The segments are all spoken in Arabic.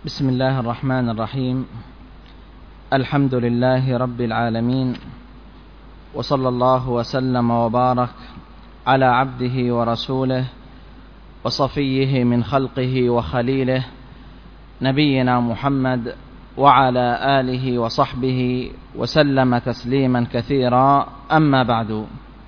بسم الله الرحمن الرحيم. الحمد لله رب العالمين، وصلى الله وسلم وبارك على عبده ورسوله وصفيه من خلقه وخليله نبينا محمد وعلى آله وصحبه وسلم تسليما كثيرا. أما بعد،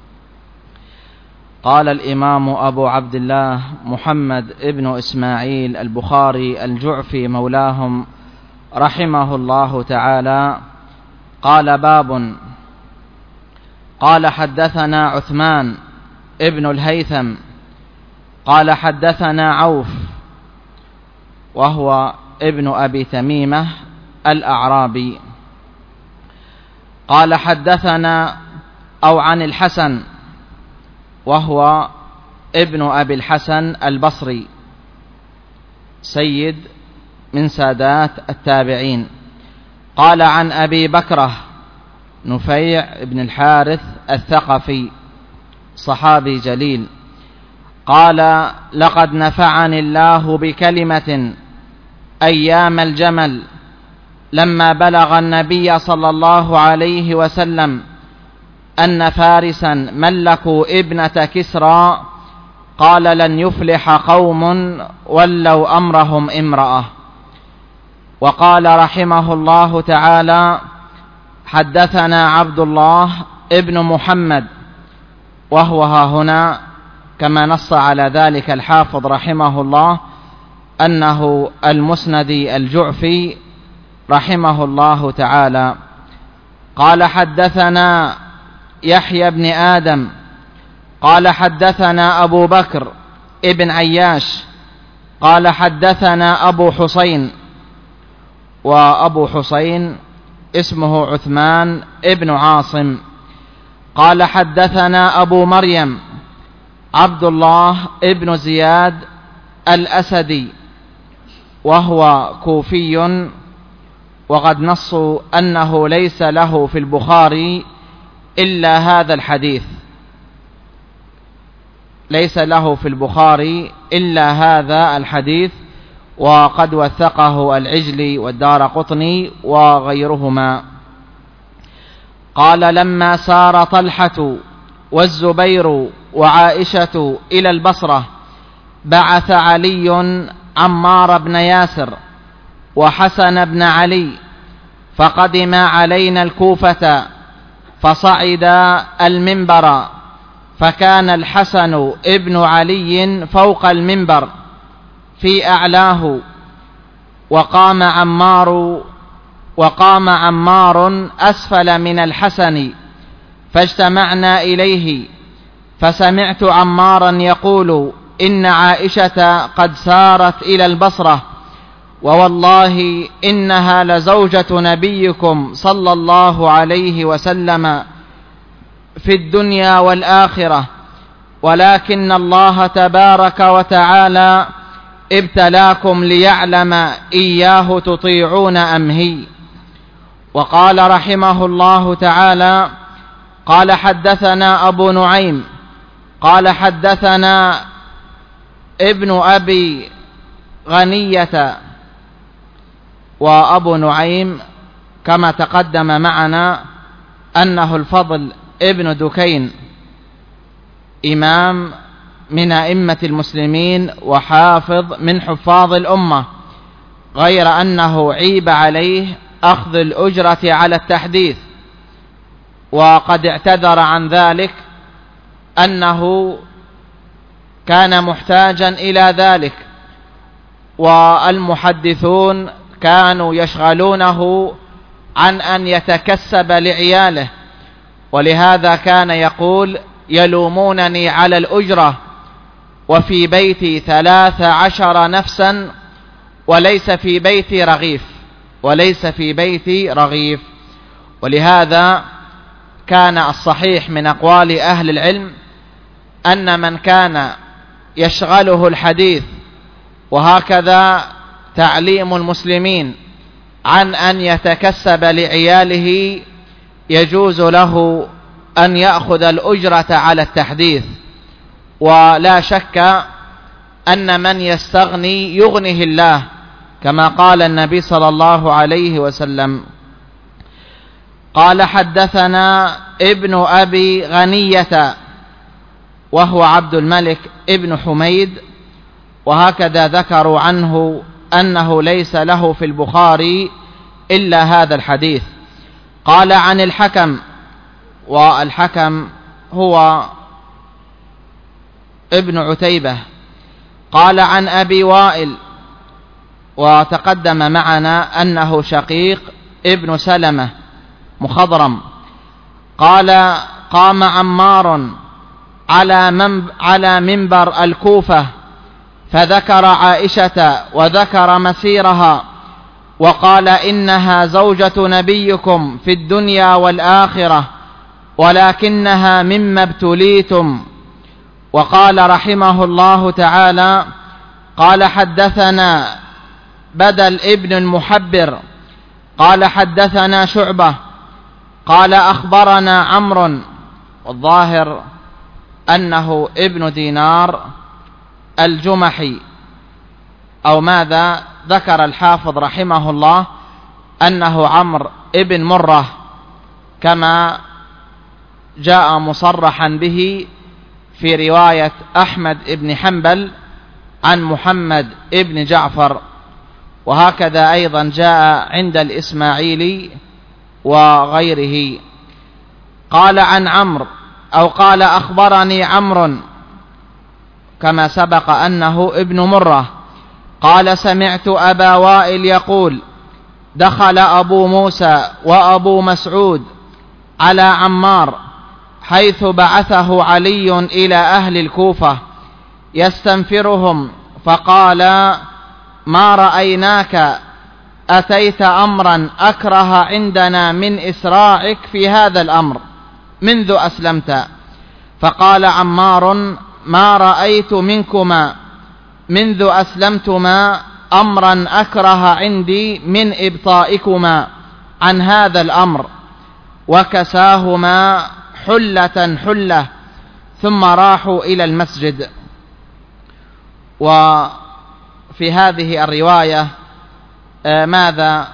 قال الإمام أبو عبد الله محمد ابن إسماعيل البخاري الجعفي مولاهم رحمه الله تعالى: قال: باب. قال: حدثنا عثمان ابن الهيثم قال: حدثنا عوف وهو ابن أبي تميمة الأعرابي قال: حدثنا أو عن الحسن وهو ابن أبي الحسن البصري، سيد من سادات التابعين، قال: عن أبي بكرة نفيع بن الحارث الثقفي، صحابي جليل، قال: لقد نفعني الله بكلمة أيام الجمل لما بلغ النبي صلى الله عليه وسلم أن فارسا ملكوا ابنة كسرى، قال: لن يفلح قوم ولوا أمرهم امرأة. وقال رحمه الله تعالى: حدثنا عبد الله ابن محمد، وهو هنا كما نص على ذلك الحافظ رحمه الله أنه المسندي الجعفي رحمه الله تعالى. قال: حدثنا يحيى بن آدم قال: حدثنا أبو بكر ابن عياش قال: حدثنا أبو حسين، وأبو حسين اسمه عثمان ابن عاصم، قال: حدثنا أبو مريم عبد الله ابن زياد الأسدي، وهو كوفي، وقد نصوا أنه ليس له في البخاري إلا هذا الحديث، ليس له في البخاري إلا هذا الحديث، وقد وثقه العجلي والدارقطني وغيرهما. قال: لما سار طلحة والزبير وعائشة إلى البصرة بعث علي عمار بن ياسر وحسن بن علي، فقدما علينا الكوفة، فصعد المنبر، فكان الحسن ابن علي فوق المنبر في أعلاه، وقام عمار أسفل من الحسن، فاجتمعنا إليه، فسمعت عمارا يقول: إن عائشة قد سارت إلى البصرة، ووالله إنها لزوجة نبيكم صلى الله عليه وسلم في الدنيا والآخرة، ولكن الله تبارك وتعالى ابتلاكم ليعلم إياه تطيعون أم هي. وقال رحمه الله تعالى: قال: حدثنا أبو نعيم قال: حدثنا ابن أبي غنية، وأبو نعيم كما تقدم معنا أنه الفضل ابن دكين، إمام من أئمة المسلمين وحافظ من حفاظ الأمة، غير أنه عيب عليه أخذ الأجرة على التحديث، وقد اعتذر عن ذلك أنه كان محتاجا إلى ذلك، والمحدثون كانوا يشغلونه عن أن يتكسب لعياله، ولهذا كان يقول: يلومونني على الأجرة وفي بيتي 13 نفسا وليس في بيتي رغيف. ولهذا كان الصحيح من أقوال أهل العلم أن من كان يشغله الحديث وهكذا تعليم المسلمين عن أن يتكسب لعياله، يجوز له أن يأخذ الأجرة على التحديث، ولا شك أن من يستغني يغنه الله، كما قال النبي صلى الله عليه وسلم. قال حدثنا ابن أبي غنية وهو عبد الملك ابن حميد، وهكذا ذكروا عنه أنه ليس له في البخاري إلا هذا الحديث. قال عن الحكم، والحكم هو ابن عتيبة. قال عن أبي وائل، وتقدم معنا أنه شقيق ابن سلمة مخضرم. قال قام عمار على منبر الكوفة فذكر عائشة وذكر مسيرها وقال إنها زوجة نبيكم في الدنيا والآخرة ولكنها مما ابتليتم. وقال رحمه الله تعالى: قال حدثنا بدل ابن المحبر قال حدثنا شعبة قال أخبرنا عمرو، والظاهر أنه ابن دينار الجمحي أو ماذا. ذكر الحافظ رحمه الله أنه عمرو ابن مرة كما جاء مصرحا به في رواية أحمد ابن حنبل عن محمد ابن جعفر، وهكذا أيضا جاء عند الإسماعيلي وغيره. قال عن عمرو أو قال أخبرني عمرو كما سبق أنه ابن مرة. قال سمعت أبا وائل يقول: دخل أبو موسى وأبو مسعود على عمار حيث بعثه علي إلى أهل الكوفة يستنفرهم، فقال: ما رأيناك أتيت أمرا أكره عندنا من إسراعك في هذا الأمر منذ أسلمت. فقال عمار: ما رأيت منكما منذ أسلمتما أمرا أكره عندي من إبطائكما عن هذا الأمر. وكساهما حلة حلة ثم راحوا إلى المسجد. وفي هذه الرواية ماذا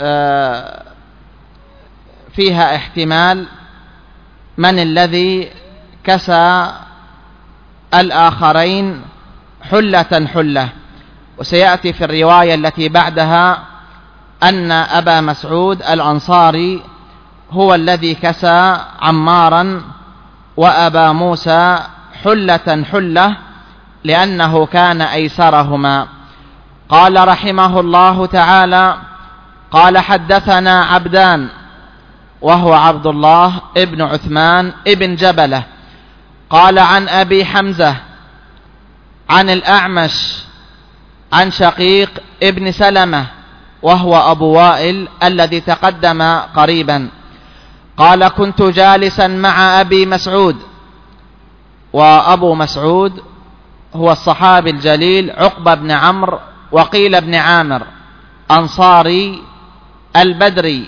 فيها احتمال من الذي كسى الآخرين حلة حلة، وسيأتي في الرواية التي بعدها أن أبا مسعود الأنصاري هو الذي كسى عمارا وأبا موسى حلة حلة لأنه كان أيسرهما. قال رحمه الله تعالى: قال حدثنا عبدان وهو عبد الله ابن عثمان ابن جبلة قال عن أبي حمزة عن الأعمش عن شقيق ابن سلمة وهو أبو وائل الذي تقدم قريبا. قال كنت جالسا مع أبي مسعود، وأبو مسعود هو الصحابي الجليل عقبة بن عمرو وقيل ابن عامر أنصاري البدري.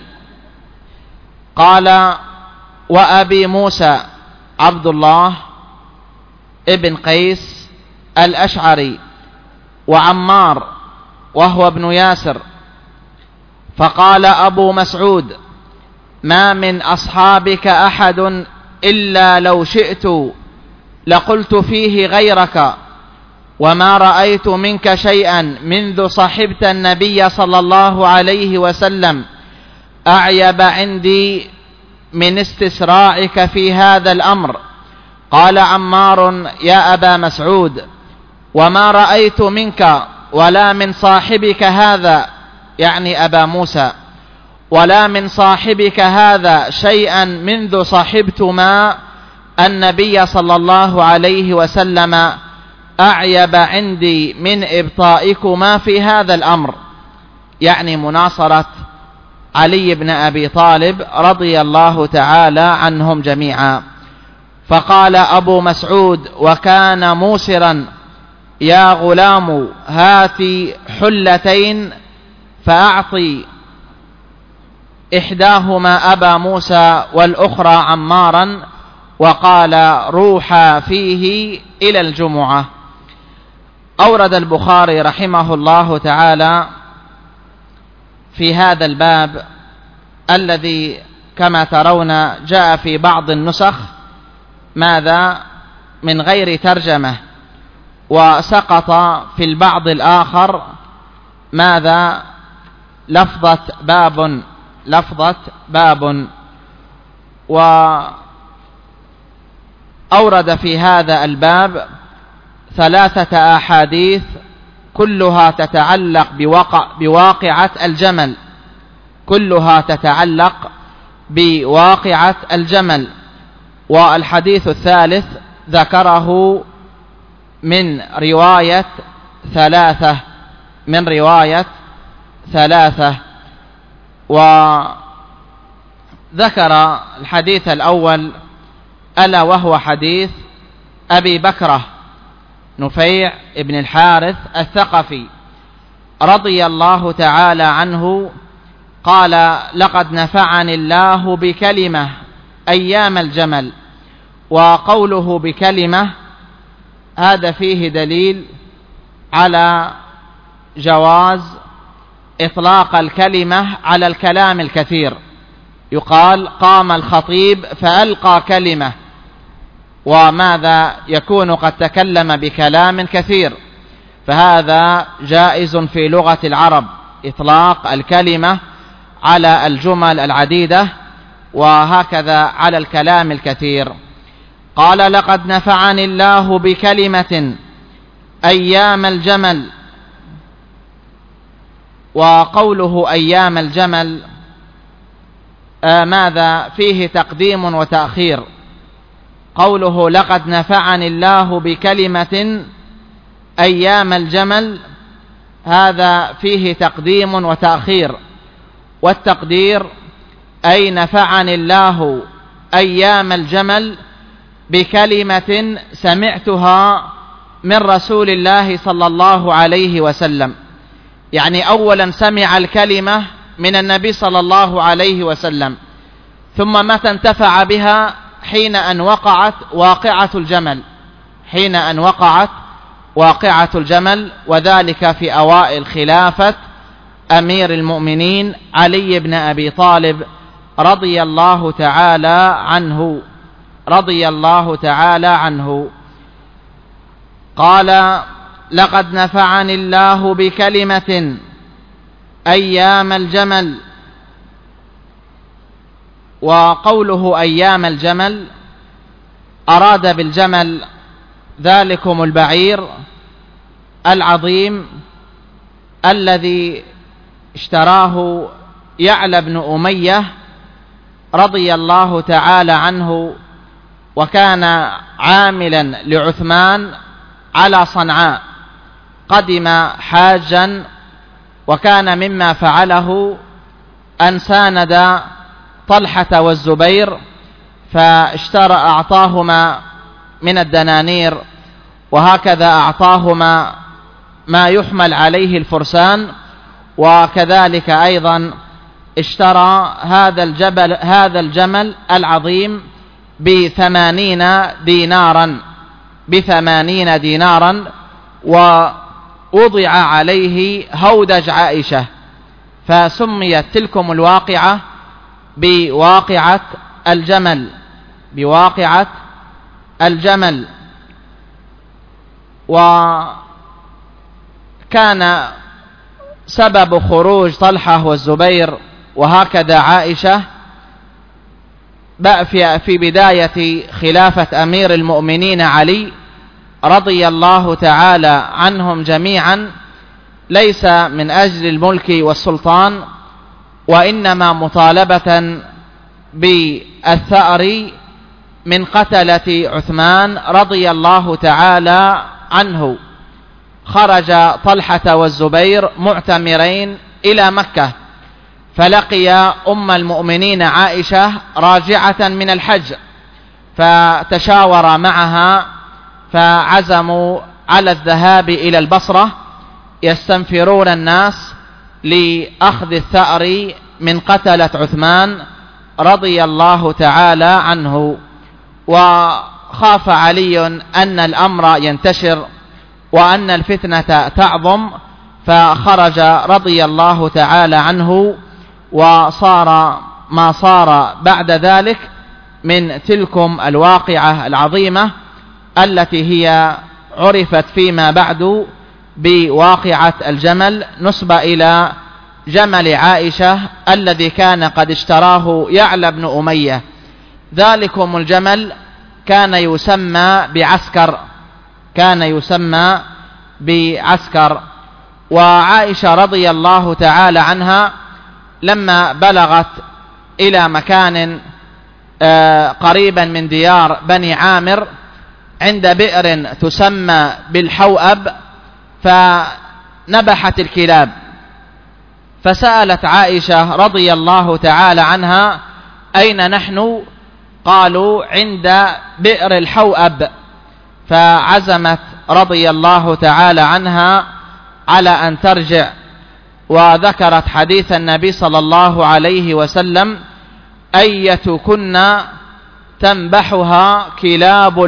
قال وأبي موسى عبد الله ابن قيس الأشعري وعمار وهو ابن ياسر. فقال أبو مسعود: ما من أصحابك أحد إلا لو شئت لقلت فيه غيرك، وما رأيت منك شيئا منذ صحبت النبي صلى الله عليه وسلم أعيب عندي من استسراعك في هذا الأمر. قال عمار: يا أبا مسعود، وما رأيت منك ولا من صاحبك هذا، يعني أبا موسى، ولا من صاحبك هذا شيئا منذ صحبتما النبي صلى الله عليه وسلم أعيب عندي من إبطائكما في هذا الأمر، يعني مناصرة علي بن أبي طالب رضي الله تعالى عنهم جميعا. فقال أبو مسعود وكان موسرا: يا غلام هاتي حلتين فأعطي إحداهما أبا موسى والأخرى عمارا، وقال روحا فيه إلى الجمعة. أورد البخاري رحمه الله تعالى في هذا الباب الذي كما ترون جاء في بعض النسخ ماذا من غير ترجمة، وسقط في البعض الآخر ماذا لفظة باب. وأورد في هذا الباب 3 أحاديث كلها تتعلق بواقعة الجمل، والحديث الثالث ذكره من رواية 3 وذكر الحديث الأول ألا وهو حديث أبي بكرة نفيع ابن الحارث الثقفي رضي الله تعالى عنه قال: لقد نفعني الله بكلمة أيام الجمل. وقوله بكلمة هذا فيه دليل على جواز إطلاق الكلمة على الكلام الكثير، يقال قام الخطيب فألقى كلمة، وماذا يكون قد تكلم بكلام كثير، فهذا جائز في لغة العرب إطلاق الكلمة على الجمل العديدة، وهكذا على الكلام الكثير. قال: لقد نفعني الله بكلمة أيام الجمل. وقوله أيام الجمل ماذا فيه تقديم وتأخير. قوله لقد نفعني الله بكلمة أيام الجمل هذا فيه تقديم وتأخير، والتقدير أي نفعني الله أيام الجمل بكلمة سمعتها من رسول الله صلى الله عليه وسلم، يعني أولا سمع الكلمة من النبي صلى الله عليه وسلم، ثم متى انتفع بها؟ حين أن وقعت واقعة الجمل، وذلك في أوائل خلافة أمير المؤمنين علي بن أبي طالب رضي الله تعالى عنه. قال: لقد نفعني الله بكلمة أيام الجمل. وقوله أيام الجمل أراد بالجمل ذلكم البعير العظيم الذي اشتراه يعلى بن أمية رضي الله تعالى عنه، وكان عاملا لعثمان على صنعاء، قدم حاجا، وكان مما فعله أن ساند طلحة والزبير، أعطاهما من الدنانير، وهكذا أعطاهما ما يحمل عليه الفرسان، وكذلك أيضا اشترى هذا الجمل العظيم ب80 دينارا، ووضع عليه هودج عائشة، فسميت تلكم الواقعة بواقعة الجمل. وكان سبب خروج طلحة والزبير وهكذا عائشة في بداية خلافة أمير المؤمنين علي رضي الله تعالى عنهم جميعا، ليس من أجل الملك والسلطان، وإنما مطالبة بالثأر من قتلة عثمان رضي الله تعالى عنه. خرج طلحة والزبير معتمرين إلى مكة، فلقي أم المؤمنين عائشة راجعة من الحج، فتشاور معها فعزموا على الذهاب إلى البصرة يستنفرون الناس لأخذ الثأر من قتلة عثمان رضي الله تعالى عنه. وخاف علي أن الأمر ينتشر وأن الفتنة تعظم، فخرج رضي الله تعالى عنه، وصار ما صار بعد ذلك من تلكم الواقعة العظيمة التي هي عرفت فيما بعد بواقعة الجمل، نسبة إلى جمل عائشة الذي كان قد اشتراه يعلى بن أمية. ذلكم الجمل كان يسمى بعسكر. وعائشة رضي الله تعالى عنها لما بلغت إلى مكان قريبا من ديار بني عامر عند بئر تسمى بالحوأب، فنبحت الكلاب، فسألت عائشة رضي الله تعالى عنها: أين نحن؟ قالوا: عند بئر الحوأب. فعزمت رضي الله تعالى عنها على أن ترجع، وذكرت حديث النبي صلى الله عليه وسلم: أيتكن تنبحها كلاب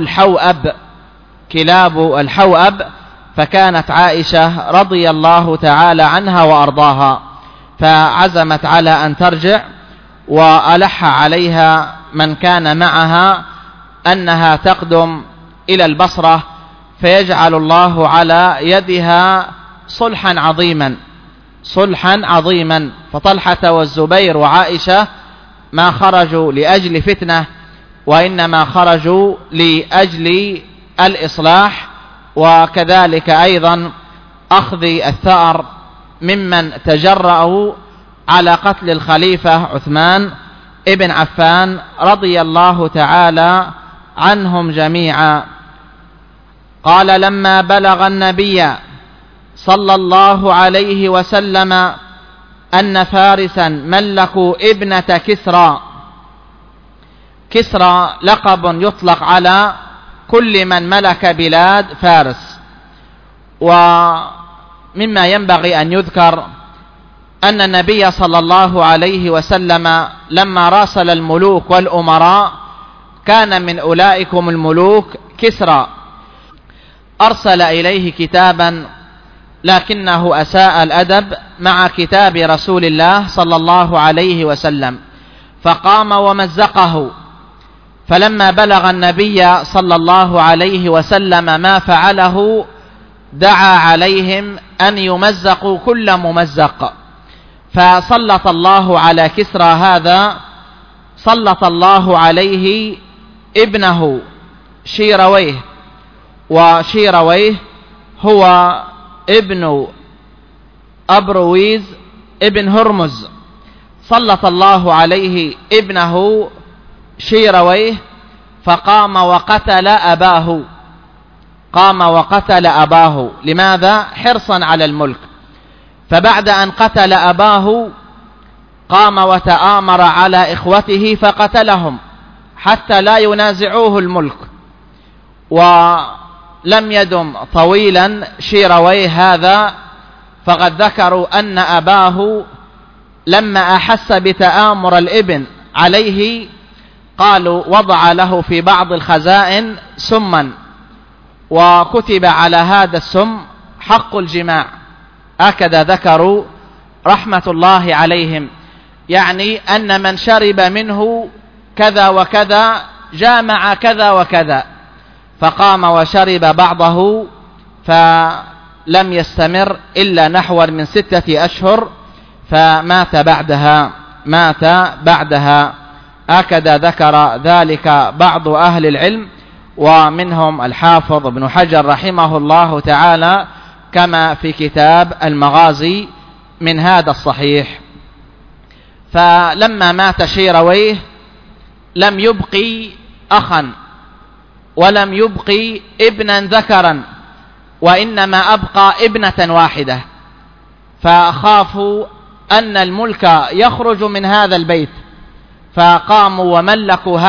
الحوأب. فكانت عائشة رضي الله تعالى عنها وأرضاها، فعزمت على أن ترجع، وألح عليها من كان معها أنها تقدم إلى البصرة، فيجعل الله على يدها صلحا عظيما. فطلحة والزبير وعائشة ما خرجوا لأجل فتنة، وإنما خرجوا لأجل الإصلاح، وكذلك أيضا أخذ الثأر ممن تجرأوا على قتل الخليفة عثمان ابن عفان رضي الله تعالى عنهم جميعا. قال: لما بلغ النبي صلى الله عليه وسلم أن فارسا ملكوا ابنة كسرى لقب يطلق على كل من ملك بلاد فارس. ومما ينبغي أن يذكر أن النبي صلى الله عليه وسلم لما راسل الملوك والأمراء كان من أولئكم الملوك كسرى، أرسل إليه كتابا لكنه أساء الأدب مع كتاب رسول الله صلى الله عليه وسلم، فقام ومزقه. فلما بلغ النبي صلى الله عليه وسلم ما فعله دعا عليهم أن يمزقوا كل ممزق، فسلط الله على كسرى هذا، سلط الله عليه ابنه شيرويه، وشيرويه هو ابن أبرويز ابن هرمز. سلط الله عليه ابنه شيرويه، فقام وقتل أباه. لماذا؟ حرصا على الملك. فبعد أن قتل أباه قام وتآمر على إخوته فقتلهم حتى لا ينازعوه الملك. ولم يدم طويلا شيرويه هذا، فقد ذكروا أن أباه لما أحس بتآمر الابن عليه قالوا وضع له في بعض الخزائن سما، وكتب على هذا السم حق الجماع، هكذا ذكروا رحمة الله عليهم، يعني أن من شرب منه كذا وكذا جامع كذا وكذا. فقام وشرب بعضه، فلم يستمر إلا نحو من 6 أشهر، فمات بعدها. هكذا ذكر ذلك بعض أهل العلم، ومنهم الحافظ ابن حجر رحمه الله تعالى، كما في كتاب المغازي من هذا الصحيح. فلما مات شيرويه لم يبقي أخا ولم يبقي ابنا ذكرا، وإنما أبقى ابنة واحدة، فخافوا أن الملك يخرج من هذا البيت، فقاموا وملكوا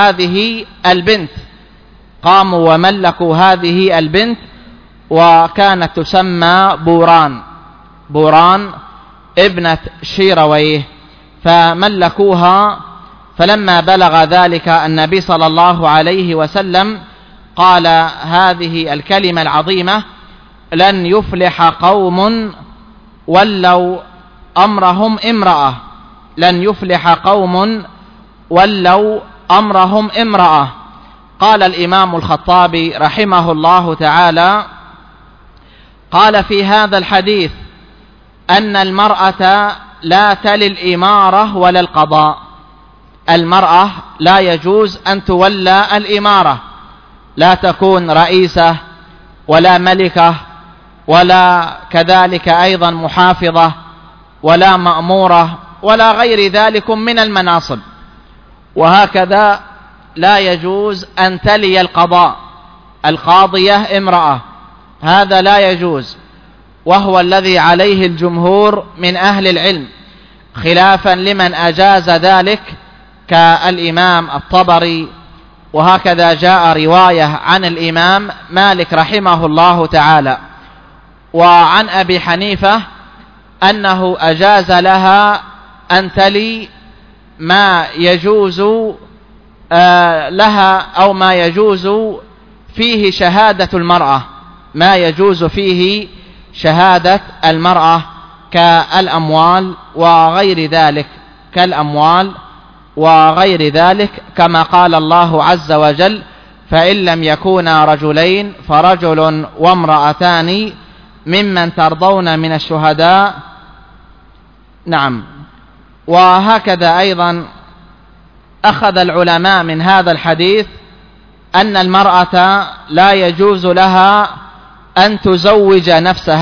هذه البنت، وكانت تسمى بوران ابنة شيرويه، فملكوها. فلما بلغ ذلك النبي صلى الله عليه وسلم قال هذه الكلمة العظيمة: لن يفلح قوم ولوا أمرهم امرأة، لن يفلح قوم ولوا أمرهم امرأة. قال الإمام الخطابي رحمه الله تعالى: قال في هذا الحديث أن المرأة لا تلي الإمارة ولا القضاء. المرأة لا يجوز أن تولى الإمارة، لا تكون رئيسة ولا ملكة ولا كذلك أيضا محافظة ولا مأمورة ولا غير ذلك من المناصب. وهكذا لا يجوز أن تلي القضاء، القاضية امرأة، هذا لا يجوز، وهو الذي عليه الجمهور من أهل العلم، خلافا لمن أجاز ذلك كالإمام الطبري. وهكذا جاء رواية عن الإمام مالك رحمه الله تعالى وعن أبي حنيفة أنه أجاز لها أن تلي ما يجوز لها أو ما يجوز فيه شهادة المرأة، ما يجوز فيه شهادة المرأة كالأموال وغير ذلك، كالأموال وغير ذلك، كما قال الله عز وجل: فإن لم يكونا رجلين فرجل وامرأتان ممن ترضون من الشهداء. نعم. وهكذا أيضا أخذ العلماء من هذا الحديث أن المرأة لا يجوز لها أن تزوج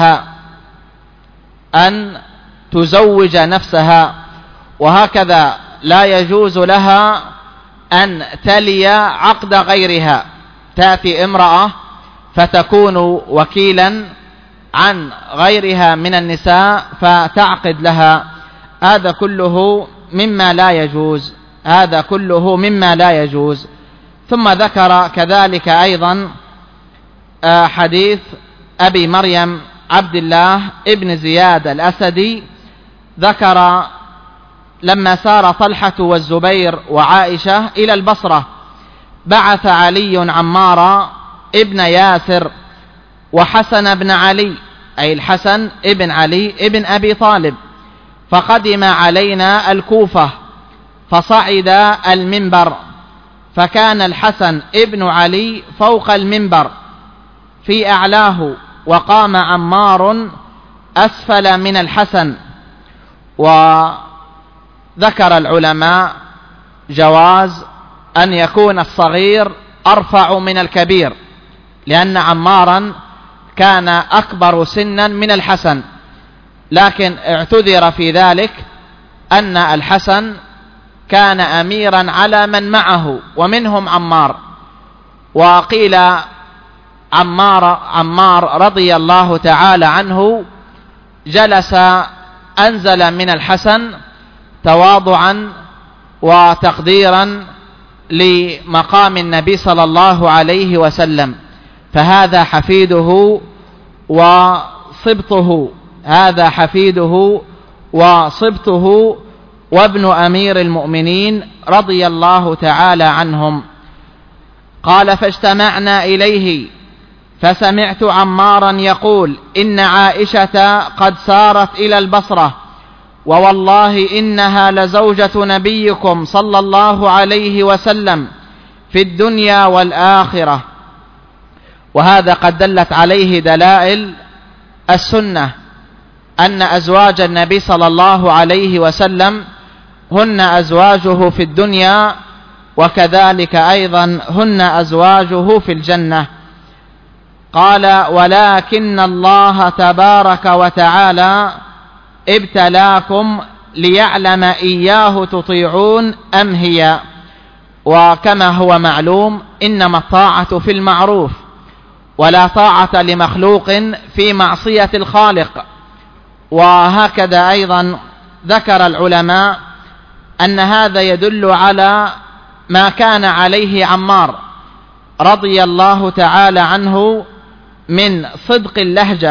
نفسها، وهكذا لا يجوز لها أن تلي عقد غيرها، تأتي امرأة فتكون وكيلا عن غيرها من النساء فتعقد لها، هذا كله مما لا يجوز، هذا كله مما لا يجوز. ثم ذكر كذلك أيضا حديث أبي مريم عبد الله ابن زياد الأسدي، ذكر لما سار طلحة والزبير وعائشة إلى البصرة بعث علي عمار ابن ياسر وحسن بن علي، أي الحسن ابن علي ابن أبي طالب، فقدم علينا الكوفة فصعد المنبر، فكان الحسن ابن علي فوق المنبر في أعلاه، وقام عمار أسفل من الحسن. وذكر العلماء جواز أن يكون الصغير أرفع من الكبير، لأن عمارا كان أكبر سنا من الحسن، لكن اعتذر في ذلك أن الحسن كان أميرا على من معه ومنهم عمار. وقيل عمار رضي الله تعالى عنه جلس أنزل من الحسن تواضعا وتقديرا لمقام النبي صلى الله عليه وسلم، فهذا حفيده وصبطه، هذا حفيده وصبطه وابن أمير المؤمنين رضي الله تعالى عنهم. قال: فاجتمعنا إليه فسمعت عمارا يقول: إن عائشة قد سارت إلى البصرة، ووالله إنها لزوجة نبيكم صلى الله عليه وسلم في الدنيا والآخرة. وهذا قد دلت عليه دلائل السنة، أن أزواج النبي صلى الله عليه وسلم هن أزواجه في الدنيا، وكذلك أيضا هن أزواجه في الجنة. قال: ولكن الله تبارك وتعالى ابتلاكم ليعلم إياه تطيعون أم هي. وكما هو معلوم إنما الطاعة في المعروف، ولا طاعة لمخلوق في معصية الخالق. وهكذا أيضا ذكر العلماء أن هذا يدل على ما كان عليه عمار رضي الله تعالى عنه من صدق اللهجة،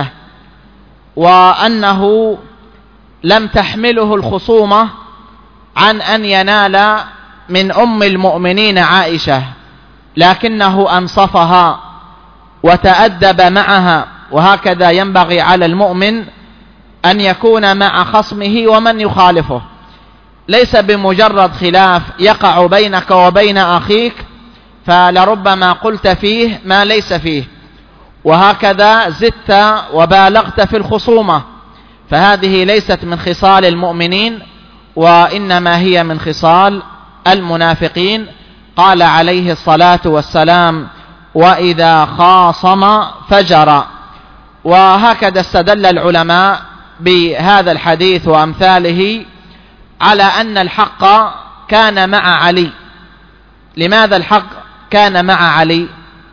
وأنه لم تحمله الخصومة عن أن ينال من أم المؤمنين عائشة، لكنه أنصفها وتأدب معها. وهكذا ينبغي على المؤمن أن يكون مع خصمه ومن يخالفه، ليس بمجرد خلاف يقع بينك وبين أخيك فلربما قلت فيه ما ليس فيه، وهكذا زدت وبالغت في الخصومة، فهذه ليست من خصال المؤمنين وإنما هي من خصال المنافقين. قال عليه الصلاة والسلام: وإذا خاصم فجر. وهكذا استدل العلماء بهذا الحديث وأمثاله على أن الحق كان مع علي. لماذا الحق كان مع علي؟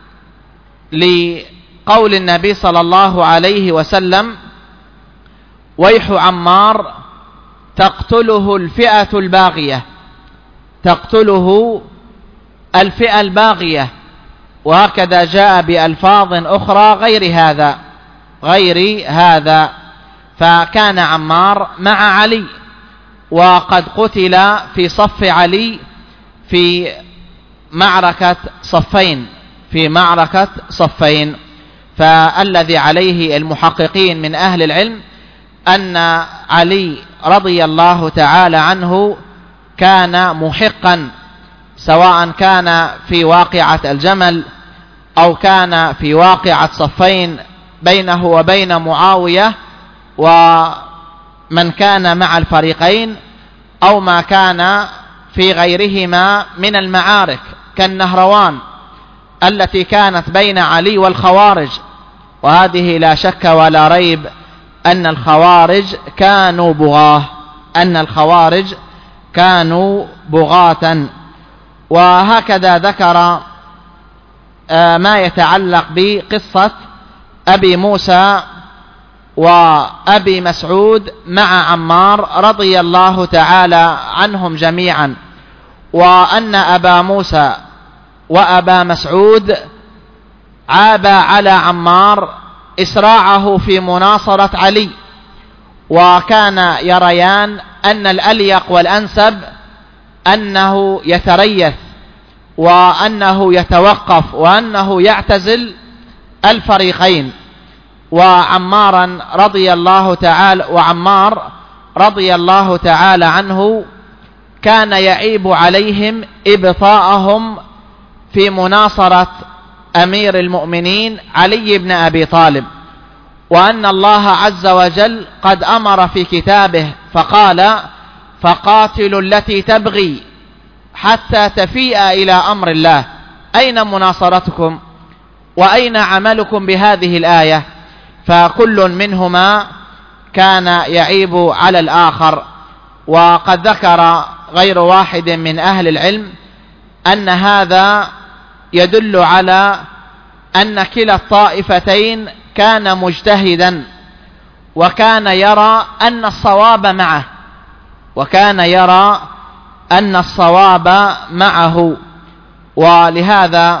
لقول النبي صلى الله عليه وسلم: ويح عمار تقتله الفئة الباغية، تقتله الفئة الباغية. وهكذا جاء بألفاظ أخرى غير هذا. فكان عمار مع علي، وقد قتل في صف علي في معركة صفين. فالذي عليه المحققين من أهل العلم أن علي رضي الله تعالى عنه كان محقا، سواء كان في واقعة الجمل أو كان في واقعة صفين بينه وبين معاوية ومن كان مع الفريقين، أو ما كان في غيرهما من المعارك كالنهروان التي كانت بين علي والخوارج. وهذه لا شك ولا ريب أن الخوارج كانوا بغاة. وهكذا ذكر ما يتعلق بقصة أبي موسى وأبي مسعود مع عمار رضي الله تعالى عنهم جميعا، وأن أبا موسى وأبا مسعود عابا على عمار إسراعه في مناصرة علي، وكان يريان أن الأليق والأنسب أنه يتريث وأنه يتوقف وأنه يعتزل الفريقين. وعمار رضي الله تعالى عنه كان يعيب عليهم إبطاءهم في مناصرة أمير المؤمنين علي بن أبي طالب، وأن الله عز وجل قد أمر في كتابه فقال: فقاتلوا التي تبغي حتى تفيء إلى أمر الله. أين مناصرتكم وأين عملكم بهذه الآية؟ فكل منهما كان يعيب على الآخر. وقد ذكر غير واحد من أهل العلم أن هذا يدل على أن كلا الطائفتين كان مجتهدا، وكان يرى أن الصواب معه. ولهذا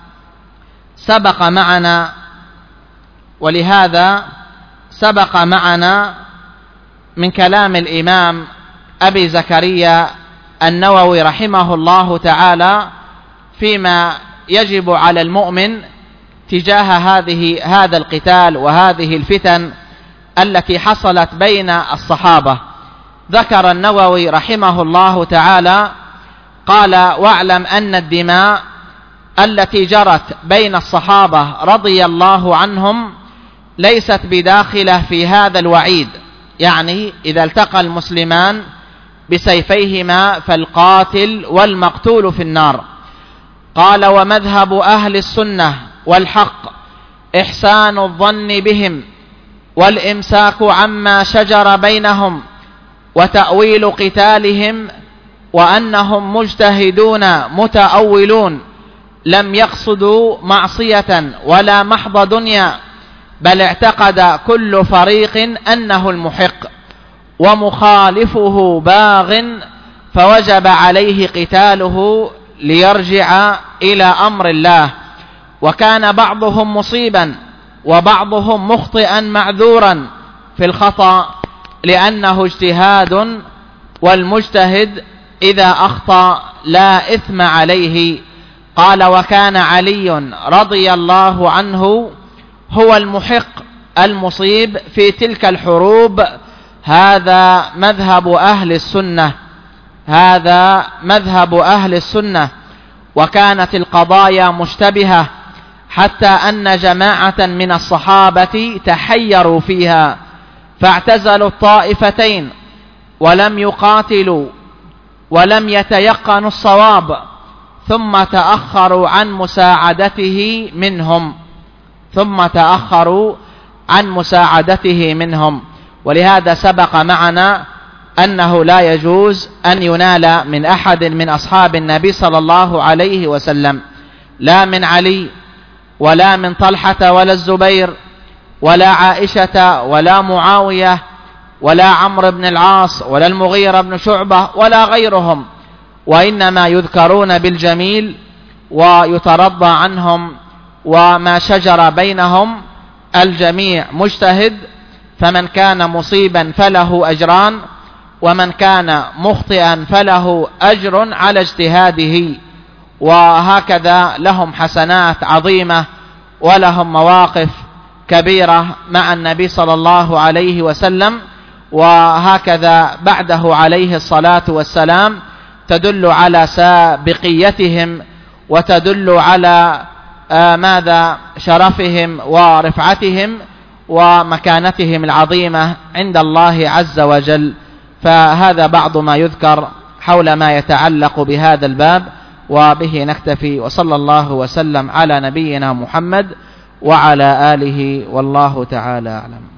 سبق معنا من كلام الإمام أبي زكريا النووي رحمه الله تعالى فيما يجب على المؤمن تجاه هذا القتال وهذه الفتن التي حصلت بين الصحابة. ذكر النووي رحمه الله تعالى قال: واعلم أن الدماء التي جرت بين الصحابة رضي الله عنهم ليست بداخلة في هذا الوعيد، يعني إذا التقى المسلمان بسيفيهما فالقاتل والمقتول في النار. قال: ومذهب أهل السنة والحق إحسان الظن بهم والإمساك عما شجر بينهم وتأويل قتالهم، وأنهم مجتهدون متأولون لم يقصدوا معصية ولا محض دنيا، بل اعتقد كل فريق أنه المحق ومخالفه باغ، فوجب عليه قتاله ليرجع إلى أمر الله. وكان بعضهم مصيبا وبعضهم مخطئا معذورا في الخطأ لأنه اجتهاد، والمجتهد إذا أخطأ لا إثم عليه. قال: وكان علي رضي الله عنه هو المحق المصيب في تلك الحروب هذا مذهب أهل السنة، هذا مذهب أهل السنة. وكانت القضايا مشتبهة حتى أن جماعة من الصحابة تحيروا فيها فاعتزلوا الطائفتين ولم يقاتلوا ولم يتيقنوا الصواب، ثم تأخروا عن مساعدته منهم. ولهذا سبق معنا أنه لا يجوز أن ينال من أحد من أصحاب النبي صلى الله عليه وسلم، لا من علي ولا من طلحة ولا الزبير ولا عائشة ولا معاوية ولا عمرو بن العاص ولا المغيرة بن شعبة ولا غيرهم، وإنما يذكرون بالجميل ويترضى عنهم، وما شجر بينهم الجميع مجتهد، فمن كان مصيبا فله أجران، ومن كان مخطئا فله أجر على اجتهاده. وهكذا لهم حسنات عظيمة ولهم مواقف كبيرة مع النبي صلى الله عليه وسلم، وهكذا بعده عليه الصلاة والسلام، تدل على سابقيتهم وتدل على ماذا شرفهم ورفعتهم ومكانتهم العظيمة عند الله عز وجل. فهذا بعض ما يذكر حول ما يتعلق بهذا الباب، وبه نكتفي، وصلى الله وسلم على نبينا محمد وعلى آله، والله تعالى أعلم.